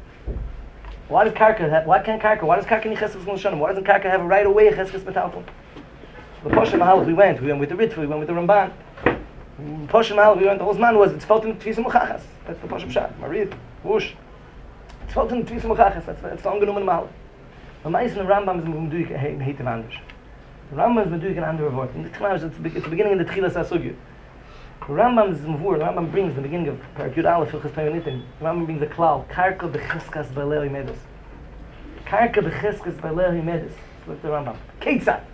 Why does karka nichesses l'shonim? Why doesn't karka have a right away cheskes metalton? The Posha Mahal we went with the Ritva, we went with the Ramban. Posha Mahal we went. The whole man was it's felt in tfisa muchachas. That's the Posha Pshat. Marid, whoosh. It's felt in tfisa muchachas. That's the ungenumen Mahal. The Ma'is and the Rambam is meduik heitiv anders. The Rambam is meduik an ander vort. In the Tchnash, it's the beginning of the Tchilas HaSugya. The Rambam is mavur. The Rambam brings the beginning of Parak Yud Aleph Hilchos Peimunitim. The Rambam brings the klal karka becheskas b'leil himedus. Karka becheskas b'leil himedus. Look at the Rambam. Keitzad.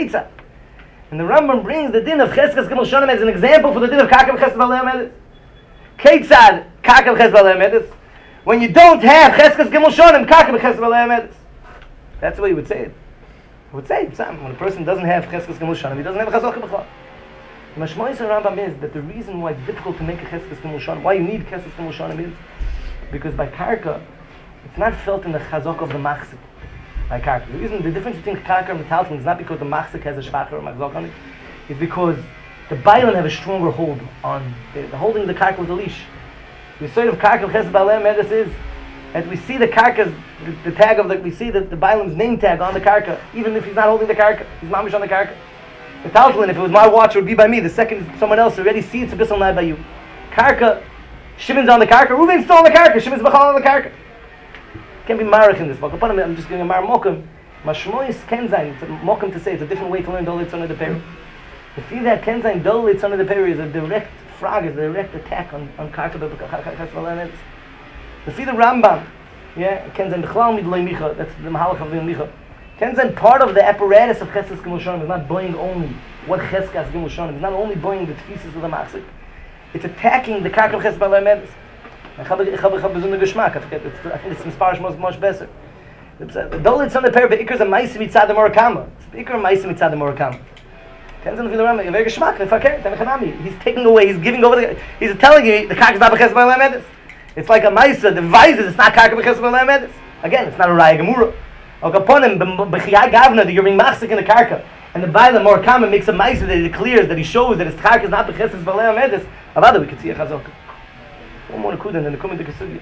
And the Rambam brings the din of cheskas gemul shonim as an example for the din of karka becheskas b'leil himedus. Keitzad karka becheskas b'leil himedus. When you don't have cheskas gemul shonim, karka becheskas b'leil himedus. That's the way you would say it. I would say when a person doesn't have cheskas gemul shonim, he doesn't have chazaka b'chlal. The Mashmois Rambam is that the reason why it's difficult to make a cheskes gemul shonim, why you need cheskes gemul shonim is because by karka, it's not felt in the chazok of the machzik. By karka, the difference between karka and metalton is not because the machzik has a shvacher or machzok on it. It's because the bailan have a stronger hold on the holding the karka with the leash. The sort of karka chesed b'aleim medus is that we see the karka's the tag of we see the bailan's name tag on the karka, even if he's not holding the karka, he's mamish on the karka. The talchlin, if it was my watch, it would be by me. The second someone else already sees it's a bissel night by you. Karka, Shimon's on the karka. Reuven's still on the karka. Shimon's b'chal on the karka. Can't be marich in this book. I'm just giving a mar mokum. Mashmois kenzain. It's a mokum to say. It's a different way to learn Dol Litzon of the Peri. To see that kenzain Dol Litzon of the Peri is a direct frag, is a direct attack on karka b'chal. To see the Rambam, yeah, kenzain b'chlal midloi micha. That's the mahalach of the micha. Kenzen, part of the apparatus of Cheskas Gimel Shonim is not buying only what Cheskas Gimel Shonim. It's not only buying the tfisis of the Machzik. It's attacking the Karka of Cheskas Balei Medes. I have besonderen Geschmack. I think it's Misparish much better. The Dolitz on the pair, Be'ikr is a Maisi Mitzad the Murakama. It's Be'ikr Maisi Mitzad the Murakama. Kenzen Vila Rama, very Geschmack, he's taking away, he's giving over, he's telling you the Karka is not Cheskas Balei Medes. It's like a Maisa, the devices, it's not Karka of Cheskas Balei Medes. Again, it's not a Raya Gemura. Upon him, B'chiyai Gavna, that you're being machzik in the Karka. And the Baila Murakama makes a Maisa that it clears, that he shows that his Karka is not Cheskas Balei Medes. Avada, we can see a Chazaka. One more Nekuda, and then come into Kesugya.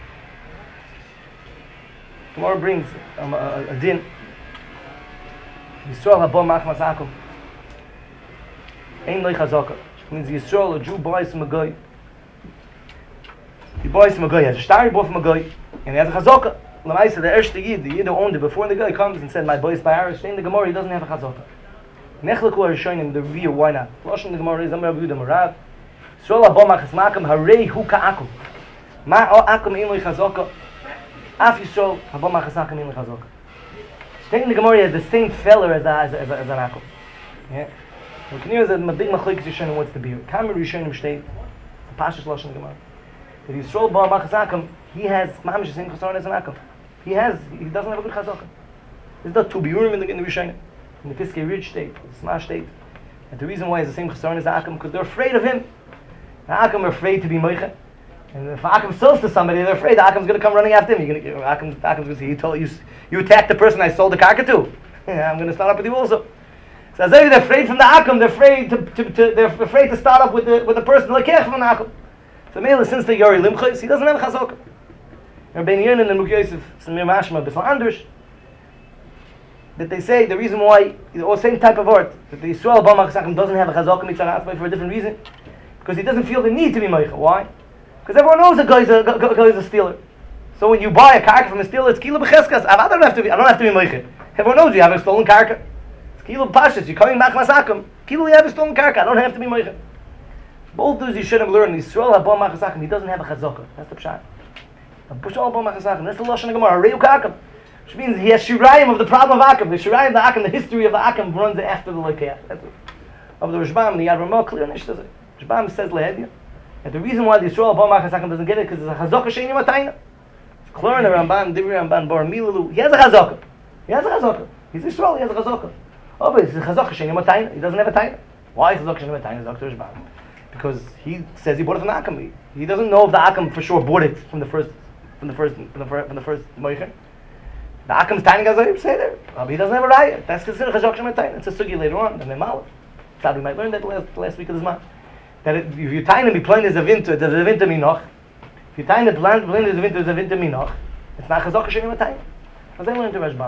Tomorrow brings a din. Yisrael haba machmas akum. Ein loy chazaka. Means Yisrael, a Jew, buys from a guy. He buys from a guy. He has a star, he bought from a guy. And he has a chazaka. Lamaisa, the Ershte Yid, the Yid who owned it, before the guy comes and said, my boy is by Arish, in the Gemara, he doesn't have a chazaka. Nechleku are showing him the review, why not? Lashon the Gemara is, Amar Abu Yudah Marav. Yisrael haba machmas akum, harei hu ka'akum. Ma akum ein loy chazaka. Af Yisrael, haba machmas akum ein loy chazaka. Taking the Gemara has the same feller as an akum. Yeah? So can you a big machlokes Rishonim what's the beer? Kamer Rishonim state, the Pashush Lashon Gemara. That Yisrael ba machmas akum, he has mamish the same chazon as an akum. He doesn't have a good chazaka. There's not two biurim in the Rishonim, in the Piskei Ridge state, the Smash state. And the reason why it's the same chazon as akum, because they're afraid of him. The akum are afraid to be moicha. And if Akum sells to somebody, they're afraid the Akum's going to come running after him. Akum's going to say, you attacked the person I sold the karka to. Yeah, I'm going to start up with you also. So as they're afraid from the Akum, they're afraid to start up with the person like from the Akum. So Mela, since the Yori Limchos, he doesn't have a chazaka. Rabbeinu Yonan and Muk Yosef, Samir Mashma, Bisla Andrush, that they say the reason why, or same type of art, that the Yisrael ba machmas akum doesn't have a chazaka mitzvah for a different reason, because he doesn't feel the need to be moicha. Why? Because everyone knows a guy's a stealer. So when you buy a karka from a stealer, it's kilo b'cheskas. I don't have to be moichet. Everyone knows you have a stolen karka. It's kilo b'pashas. You're coming back masakum. Kilo, you have a stolen karka. I don't have to be moichet. Both those you should have learned. Yisrael haba machmas akum. He doesn't have a chazaka. That's the pshat. Yisrael haba machmas akum. That's the lashon Gemara. Reu ka'akum. Which means he has shirayim of the problem of akum. The shirayim of the akum, the history of the akum runs after the lekeach. That's it. Of the Rishbam, the Yad Ramah, clear nish does it. Rishbam says lehedya. And the reason why the Yisrael ba machmas akum doesn't get it, because there's a chazaka she'eni matayna. Clear in the Ramban, Divri Ramban, Bar Milalu. He has a chazaka. He's Yisrael, he has a chazaka. Oh, but it's a chazaka she'eni matayna. He doesn't have a tayna. Why chazaka she'eni matayna? Dr. Rishbam. Because he says he bought it from the akum. He doesn't know if the akum for sure bought it from the first moicher. The akum's tayna gazayim say there. But he doesn't have a raya. That's considered chazaka she'eni matayna. It's a sugi later on. And then malach. Sad we might learn that last week of this month. That if you tayna be plain as a winter, there's a winter minoch. If you tayna plain as a winter, there's a winter minoch. It's not chazaka she'eni matayna. As I learned to Rashbam.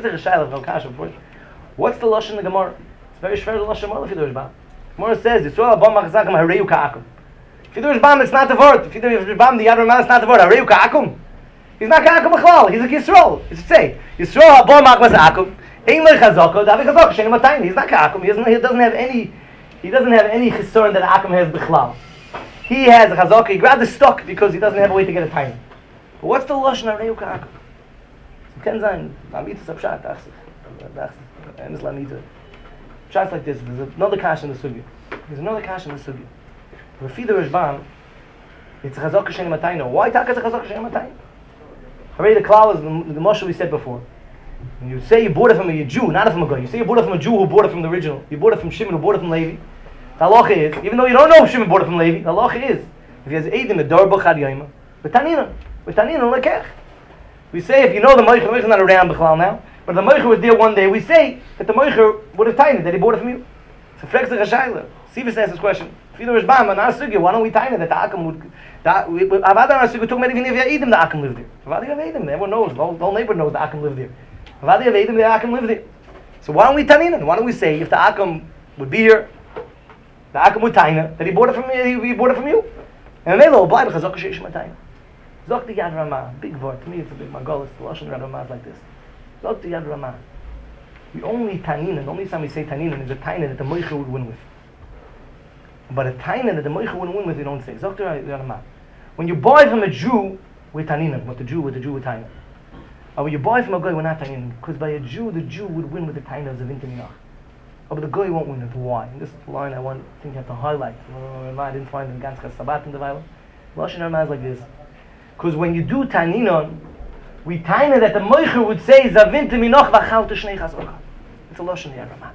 What's the lashon in the Gemara? It's very shver the lashon if you do Rashbam. Gemara says, Yisrael haba machmas akum hareu ka'akum. If you do Rashbam, it's not the word. If you do Rashbam, the Yad Ramah, it's not the word. Hareu ka'akum. He's not ka'akum b'chlal. He's a Yisrael. It should say, Yisrael haba machmas akum. Ein lo chazaka, davi chazaka she'eni matayna. He's not ka'akum. He doesn't have any chisaron that akum has b'chlal. He has a chazaka. He grabbed the stock because he doesn't have a way to get a time. But what's the lashon hareu ka'akum? Ken zayin, lamita sapshat, and this lamita. Pshat's like this. There's another kash in the sugi. Rafi the Rishbam, it's chazaka she'eni matayna. Why taka is a chazaka she'eni matayna? Already the klal is the mashal we said before. When you say you bought it from a Jew, not from a guy. You say you bought it from a Jew who bought it from the original. You bought it from Shimon who bought it from Levi. The halacha is, even though you don't know if Shimon bought it from Levi, the halacha is, if he has eidim, a dorba chad yoyma, v'tanina lekech. We say if you know the moicher is not around b'chlal now, but the moicher was there one day, we say that the moicher would have tained that he bought it from you. So flex the chashayla. Sivas asks this question. If you know Rishbam and our sugya, why don't we tained that the akum would? Avada our sugya took maybe even if you eidim the akum lived there. Avada have eidim, everyone knows. The whole neighborhood knows the akum lived there. Avada have eidim the akum lived there. So why don't we tained? Why don't we say if the akum would be here, the akum would tained that he bought it from you. He bought it from you. And they will buy the chazaka sheish matayna. Zok the Yad Ramah, big word. To me, it's a big Margolis. The Lashon Yad Ramah is like this. Zok the Yad Ramah. The only tanina, the only time we say tanina is a taina that the moicher would win with. But a taina that the moicher wouldn't win with, you don't say. Zok the Yad Ramah. When you buy from a Jew with tanina, with the Jew with taina. Aber you buy from a guy, we're not tainin. Because by a Jew, the Jew would win with the taina of Zavin Minach. But the guy won't win it. Why? And this line I think you have to highlight. I didn't find in Ganska Sabat in the Bible. Lashon Ramah is like this. Because when you do Taininon, we taina that the Moicher would say, Zavin Minach v'achal t'shnei chazoka. It's a Lashon Ramah.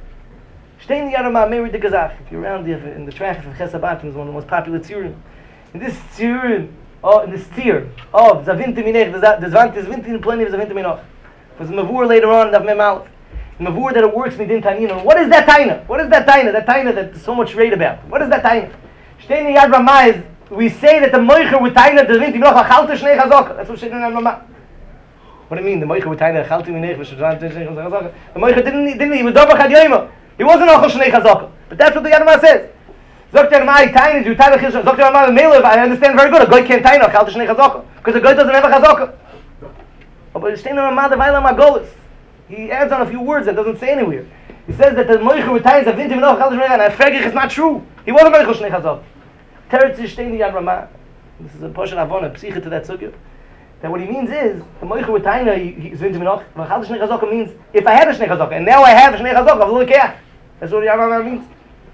Stein Yarama married the Gazach. If you're around in the traffic of Chesabatim, is one of the most popular tziurim. In this tziurim, in this tzir of Zavin Minach, there's plenty of Zavin Minach. There's a Mavur later on in the Mem Aleph. Mavur that it works midin Taininon. What is that taina? What is that taina? That taina that there's so much rate about. What is that taina? Stein Yarama is, we say that the Moicher would taina the Zavin Minach v'achal t'shnei chazoka. That's what Stein Yarama. What do you mean? The Moicher would taina v'achal t'shnei chazoka. The Moicher didn't he was Dovach Ad Yoima. He wasn't Achal Shnei Chazaka. But that's what the Yarama says. Zok Yarama, Taina, you Taina Chizah. Zok Yarama, Melev, I understand very good. A guy can't Taina, Achal Shnei Chazaka. Because a guy doesn't have a Chazaka. But Shtein Yarama, the Vailam Agolis. He adds on a few words that doesn't say anywhere. He says that the Moicher with Taina, Zavin Minach, Achal Shnei Chazaka. And Fergich is not true. He wasn't Achal Shnei Chazaka. Teretz is Shtein Yarama. This is a Pasha Avon, a Psicha to that Sugya. That what he means is, the Moicher with Taina, Zavin Minach, Achal Shnei Chazaka means, if I had a Shnei Chazaka, and now I have a Shnei Chazaka, I'll look at. That's what Yamar means.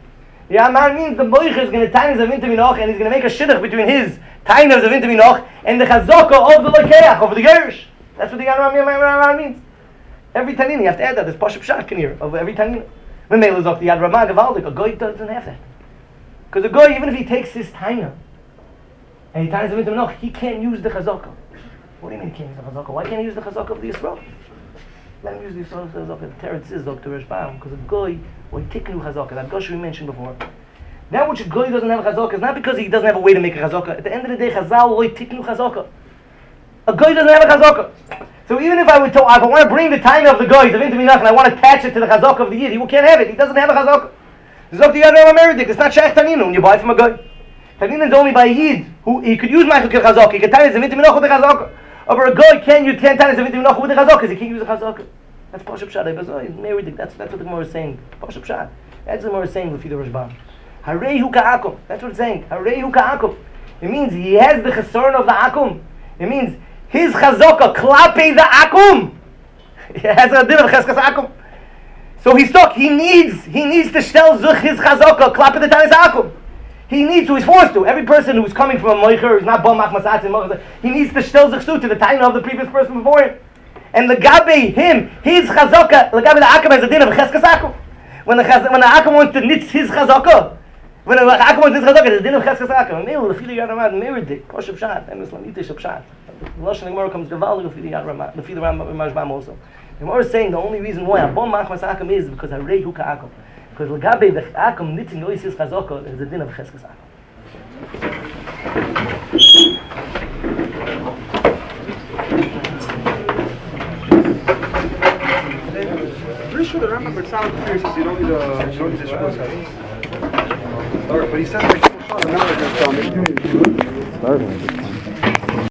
Yamar means the Moicher is going to taina Zavin Minach, and he's going to make a shidduch between his taina of Zavin Minach and the chazaka of the Lekeach, of the Gersh. That's what the Yamar means. Every tanina, you have to add that. There's Pashup Shak in here, of every tanina. When Mele Zok, the Yad Ramah Gavaldik, a guy doesn't have that. Because a guy, even if he takes his taina, and he taina Zavin Minach, he can't use the chazaka. What do you mean he can't use the chazaka? Why can't he use the chazaka of the Yisrael? Let him use the Yisrael chazaka. The Teretz is Dr. Rashbam, because a guy, or he tiknu chazaka, that Gosh we mentioned before. Now which a guy doesn't have a chazaka is not because he doesn't have a way to make a chazaka. At the end of the day, chazal loy tiknu chazaka. A guy doesn't have a chazaka. So even if I would if I want to bring the time of the guy, Zavin Minach, and I want to attach it to the chazaka of the yid, he can't have it. He doesn't have a chazaka. Zok the Yad Ramah, it's not shaykh taninu when you buy from a guy. Taninu is only by a yid who he could use Michael chazaka. He could tie Zavin Minach with the chazaka. Over a guy can you 10 times Zavin Minach with the chazaka because he can't use the chazaka. That's Pashup Shad. That's what the Gemara is saying. Pashup Shad. That's what the Gemara is saying with the Rashbam. Harehu ka'akum. That's what it's saying. Harehu ka'akum. It means he has the chesron of the akum. It means his chazaka klape the akum. He has a din of cheskas akum. So he's stuck. He needs to shtel zuch his chazaka klape the tanis akum. He needs to. He's forced to. Every person who's coming from a moicher who's not bom machmasatzim, he needs to shtel zuch to the taina of the previous person before him. And legabe him, his chazaka, legabe the akum has a din of cheskas akum. When the akum wants to nitz his chazaka, when the akum wants his chazaka, there's a din of cheskas akum. Meilu lefili Yad Ramah meridik Pashup Shad and Islamitish Shad. The Lashon Gemara comes gavaldik lefili Yad Ramah, lefili Rashbam also. The Gemara is saying the only reason why abom machmas akum is because harehu ka'akum. Because legabe the akum nitzing ois his chazaka is a din of cheskas akum. Pretty sure the Rambam B'Tzalel Kfir says you don't need a shmuz. But he said like, now they're going to tell me.